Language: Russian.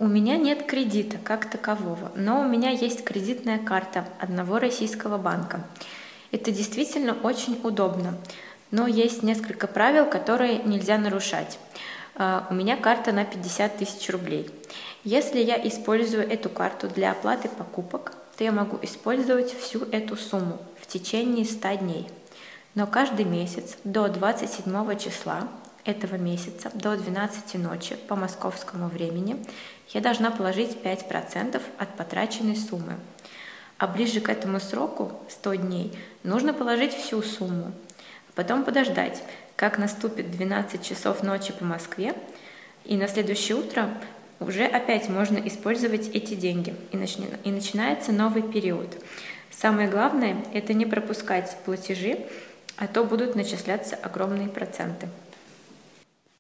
У меня нет кредита как такового, но у меня есть кредитная карта одного российского банка. Это действительно очень удобно, но есть несколько правил, которые нельзя нарушать. У меня карта на 50 тысяч рублей. Если я использую эту карту для оплаты покупок, то я могу использовать всю эту сумму в течение 100 дней. Но каждый месяц до 27 числа этого месяца до 12 ночи по московскому времени я должна положить 5% от потраченной суммы. А ближе к этому сроку, 100 дней, нужно положить всю сумму. А потом подождать, как наступит 12 часов ночи по Москве, и на следующее утро уже опять можно использовать эти деньги, и начинается новый период. Самое главное – это не пропускать платежи, а то будут начисляться огромные проценты.